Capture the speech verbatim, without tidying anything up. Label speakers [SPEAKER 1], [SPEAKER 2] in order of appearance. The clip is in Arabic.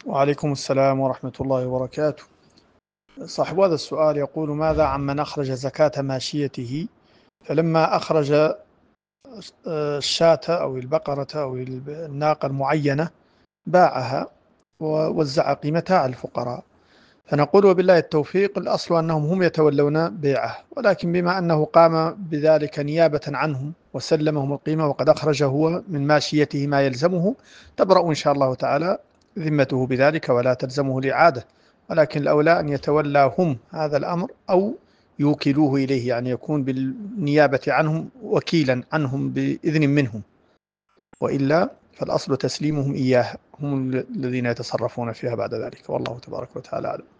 [SPEAKER 1] وعليكم السلام ورحمة الله وبركاته. صاحب هذا السؤال يقول: ماذا عمن أخرج زكاة ماشيته فلما أخرج الشاة أو البقرة أو الناقة المعينة باعها ووزع قيمتها على الفقراء؟ فنقول: وبالله التوفيق، الأصل أنهم هم يتولون بيعه، ولكن بما أنه قام بذلك نيابة عنهم وسلمهم القيمة وقد أخرج هو من ماشيته ما يلزمه، تبرأ إن شاء الله تعالى ذمته بذلك ولا تلزمه الإعادة، ولكن الأولى أن يتولى هم هذا الأمر أو يوكلوه إليه، يعني يكون بالنيابة عنهم وكيلا عنهم بإذن منهم، وإلا فالأصل تسليمهم إياه، هم الذين يتصرفون فيها بعد ذلك، والله تبارك وتعالى أعلم.